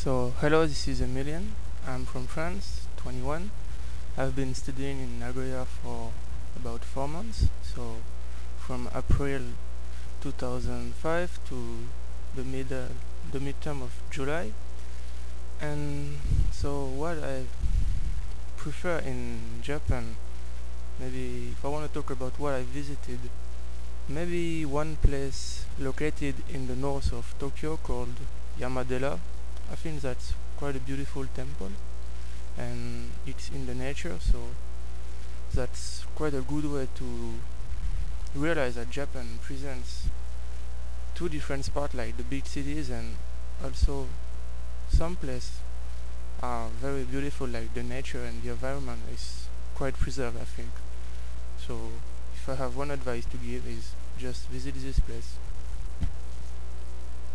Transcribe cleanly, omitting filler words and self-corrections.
So, hello, this is Emilian. I'm from France, 21. I've been studying in Nagoya for about 4 months. So, from April 2005 to the midterm of July. And so, what I prefer in Japan, maybe if I want to talk about what I visited, maybe one place located in the north of Tokyo called Yamadera. I think that's quite a beautiful temple and it's in the nature, so that's quite a good way to realize that Japan presents two different spots like the big cities and also some places are very beautiful, like the nature and the environment is quite preserved, I think. So if I have one advice to give is just visit this place.